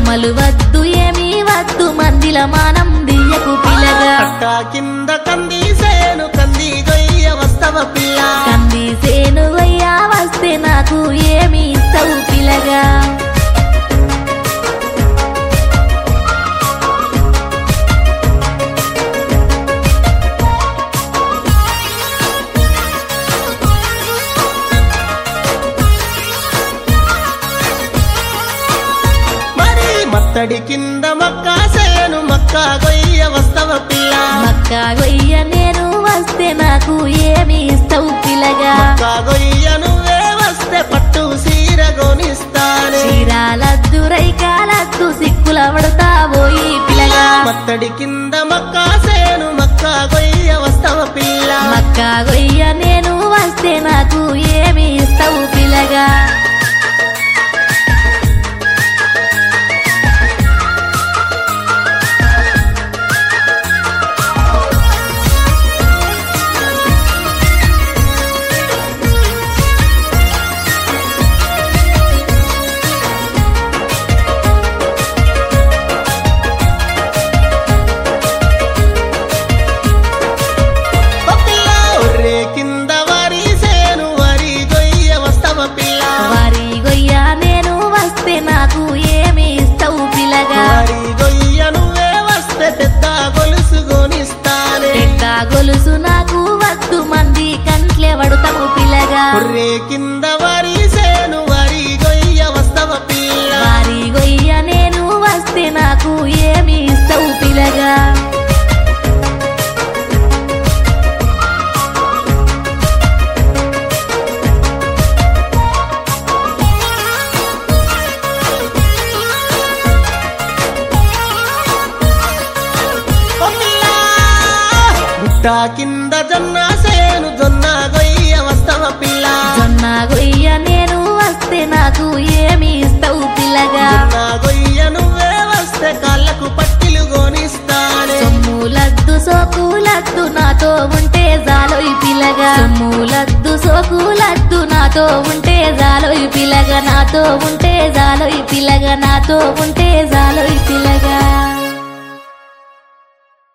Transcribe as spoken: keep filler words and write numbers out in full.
బొమ్మలు వద్దు ఏమీ వద్దు మందిల మానం దియ్యకు పిల్లగా కట్టా కింద కంది సేను కంది గొయ్య వస్తవ పిల్ల కంది సేను గొయ్య వస్తే నాకు ఏమి ఇస్తావు పిల్లగా మత్తడి కింద మక్క సేను మక్క గొయ్య వస్తవ పిల్ల మక్క గొయ్య నేను వస్తే నాకు ఏమి ఇస్తావు పిల్లగా మక్క గొయ్య నువ్వే వస్తే పట్టు సీర గోనిస్తానే చీరాలద్దు రైకాలద్దు సిక్కుల పడతావోయి పిల్లగా మత్తడి కింద మక్క సేను మక్క గొయ్య వస్తవ పిల్ల మక్క గొయ్య నేను వస్తే నాకు ఏమి ఇస్తావు పిల్లగా వారి గొయ్య నేను వస్తే నాకు ఏమి ఇస్తావు పిల్లగా వారి గొయ్య నువ్వే వస్తే పెద్ద గొలుసు గోనిస్తానే పెద్ద గొలుసు నాకు వద్దు మంది కంట్లే పడుతాము పిల్లగా ఒర్రే కింద వారి సేను వారి గొయ్య వస్తవ పిల్ల వారి గొయ్య నేను వస్తే నాకు ఏమి ఇస్తావు పిల్లగా గుట్ట కింద జొన్న సేను జొన్న గొయ్య వస్తవ పిల్ల జొన్న గొయ్య నేను వస్తే నాకు ఏమి ఇస్తావు పిల్లగా జొన్న గొయ్య నువ్వే వస్తే కాళ్ళకు పట్టిలు గోనిస్తానే సొమ్ములద్దు సోకులద్దు నాతో ఉంటే జాలోయి పిల్లగా సొమ్ములద్దు సోకులద్దు నాతో ఉంటే జాలోయి పిల్లగా నాతో ఉంటే జాలోయి పిల్లగా నాతో ఉంటే జాలోయి పిల్ల